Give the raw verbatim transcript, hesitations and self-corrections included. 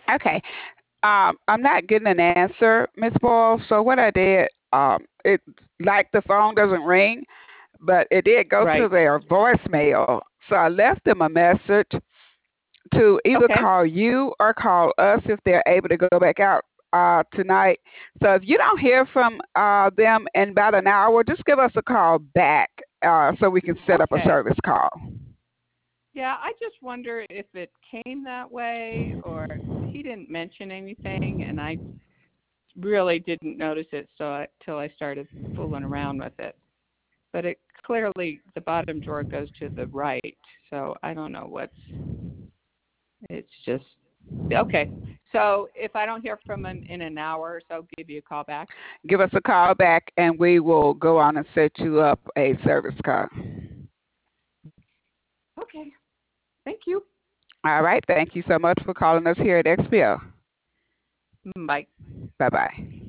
Okay. Um, I'm not getting an answer, Miss Boyle. So what I did, um, it like the phone doesn't ring, but it did go to Right. their voicemail. So I left them a message to either Okay. call you or call us if they're able to go back out uh, tonight. So if you don't hear from uh, them in about an hour, just give us a call back uh, so we can set up a Okay. service call. Yeah, I just wonder if it came that way or he didn't mention anything, and I really didn't notice it so I, till I started fooling around with it. But it clearly the bottom drawer goes to the right, so I don't know what's. It's just okay. So if I don't hear from him in an hour or so, give you a call back. Give us a call back and we will go on and set you up a service call. Okay. Thank you. All right. Thank you so much for calling us here at X P O. Bye. Bye bye.